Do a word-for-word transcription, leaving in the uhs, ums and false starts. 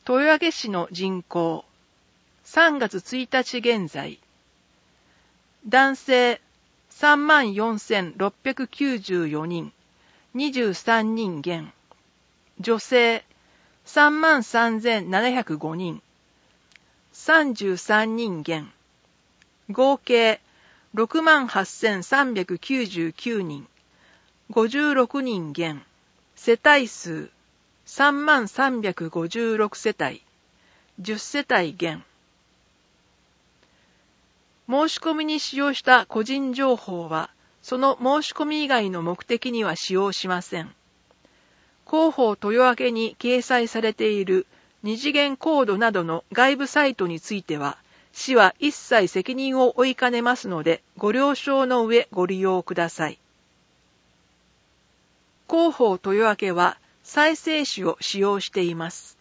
豊明市の人口、さんがつついたち現在、男性さんまんよんせんろっぴゃくきゅうじゅうよにん、にじゅうさんにん減、女性さんまんさんぜんななひゃくごにん、さんじゅうさんにん減、合計ろくまんはっせんさんびゃくきゅうじゅうきゅうにん、ごじゅうろくにん減、世帯数さんまんさんびゃくごじゅうろくせたい、じゅっせたい減。申し込みに使用した個人情報は、その申し込み以外の目的には使用しません。広報豊明に掲載されている二次元コードなどの外部サイトについては、市は一切責任を負いかねますので、ご了承の上ご利用ください。広報豊明は再生紙を使用しています。